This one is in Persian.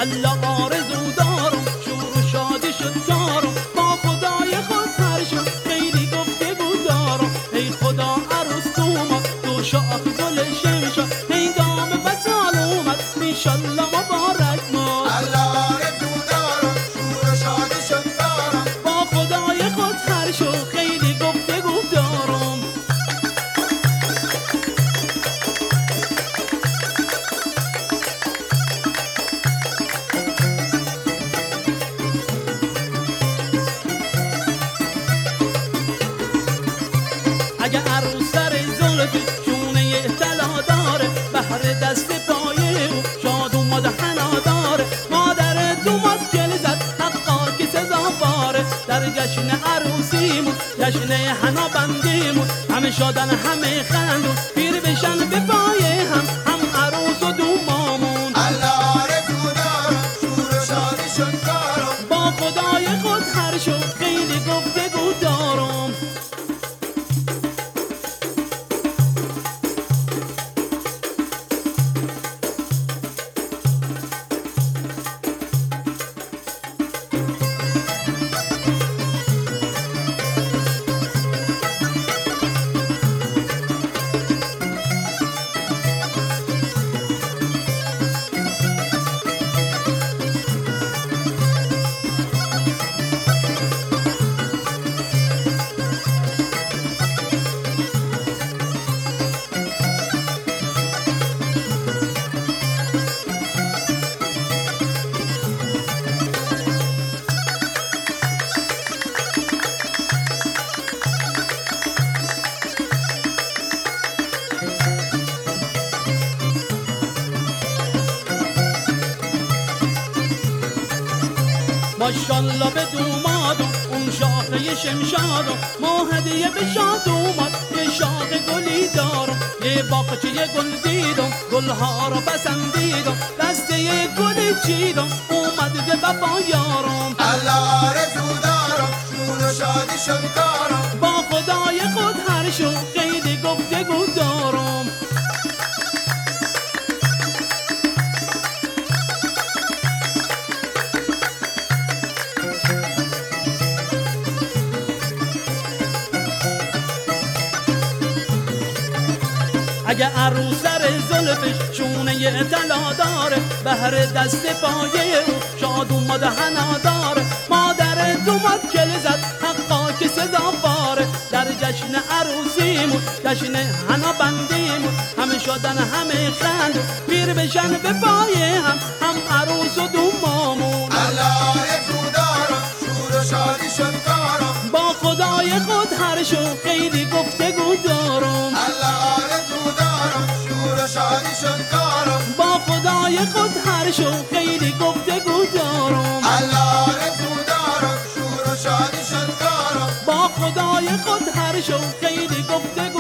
الله آرزو دارم شور و شادی شد کارم با خدای خود هر شد خیلی گفتگو دارم ای خدا عروس اومد دو شاخ گل شمشاد هنگام وصال اومد انشالله مبارک ماد الله آرزو دارم شور و شادی شد کارم با خدای خود هر شد خیلی گفتگو دارم اگه عروس سر زلفی شونه طلا داره بهر دست پایه او شاد اومد حنا داره مادر دومات گل زد حقا که سزاواره در جشن عروسیمون جشن حنا بندیمون همه شادن همه خندون پیر بشن به پایه هم عروس و دومامون الله آرزو دارم شور و شادی شد کارم با خدای خود هر شو خیلی گفتگو دارم ماشالله به دومادم اون شاخه شمشادم ما هدیه به شاد اومد یه شاخ گلی دارم یه باغچه یه گل دیدم گلها رو پسندیدم دسته یه گل چیدم اومد ده وفا یارم الله آرزو دارم شور و شادی شد کارم با خدای خود هر شو خیلی گفتگو دارم اگه عروس سر زلفش شونه طلا داره بهر دست پایه او شاد اومد حنا داره مادر دومات کل زد حقا که سزاواره در جشن عروسیمون جشن حنا بندیمون همه شدن همه خند پیر بشن به پایه هم عروس و دومامون الله آرزو دارم شور و شادی شد کارم با خدای خود هر شو خیلی گفتگو دارم الله آرزو دارم شور و شادی شد کارم با خدای خود هر شو خیلی گفتگو دارم الله آرزو دارم شور و شادی شد کارم با خدای خود هر شو خیلی گفتگو